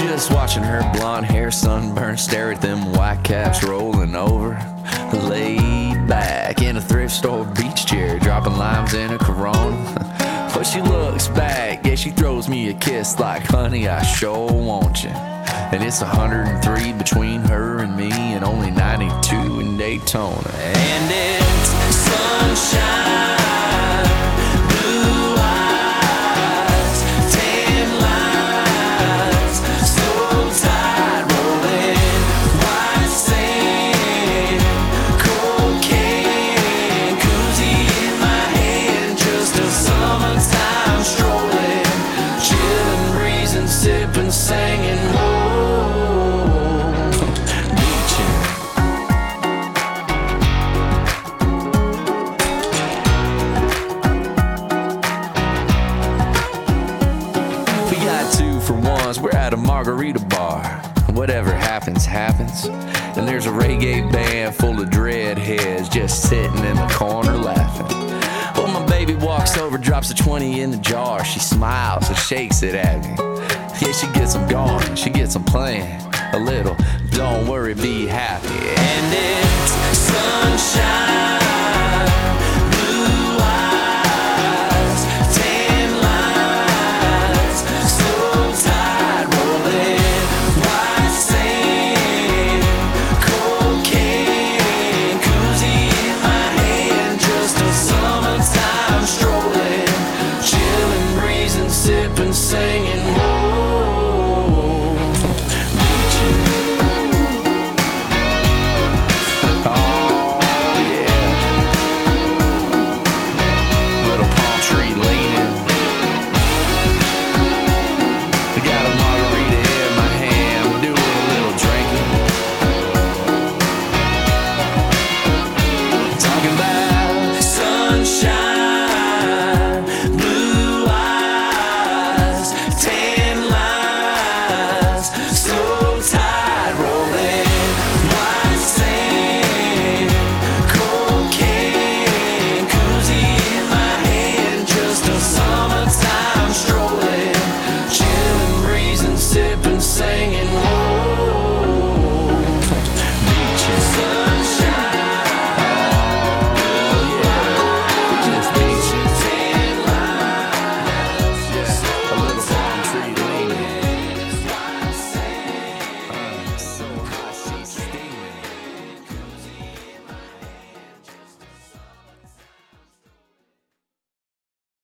Just watching her blonde hair sunburn, stare at them white caps rolling over. Laid back in a thrift store beach chair, dropping limes in a Corona. But she looks back, yeah, she throws me a kiss like, honey, I sure want you. And it's 103 between her and me, and only 92 in Daytona. And it's sunshine. Sipping, singing, whoa, beaching. We got 2 for 1s, we're at a margarita bar. Whatever happens, happens. And there's a reggae band full of dreadheads just sitting in the corner laughing. Well, my baby walks over, drops a 20 in the jar. She smiles and shakes it at me. Yeah, she gets them going, she gets them playing a little. Don't worry, be happy. And it's sunshine.